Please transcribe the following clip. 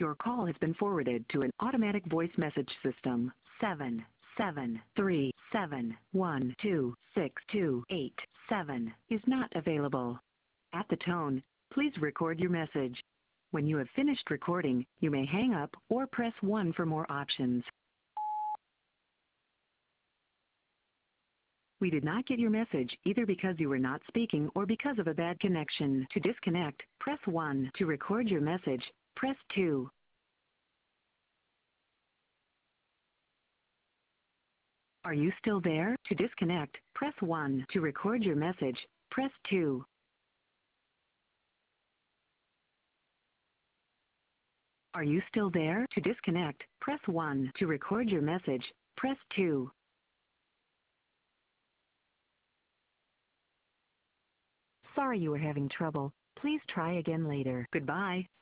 Your call has been forwarded to an automatic voice message system. 773712628 is not available. At the tone, please record your message. When you have finished recording, you may hang up or press 1 for more options. We did not get your message either because you were not speaking or because of a bad connection. To disconnect, press 1. To record your message, press 2. Are you still there? To disconnect, press 1. To record your message, press 2. Are you still there? To disconnect, press 1. To record your message, press 2. Sorry you were having trouble. Please try again later. Goodbye.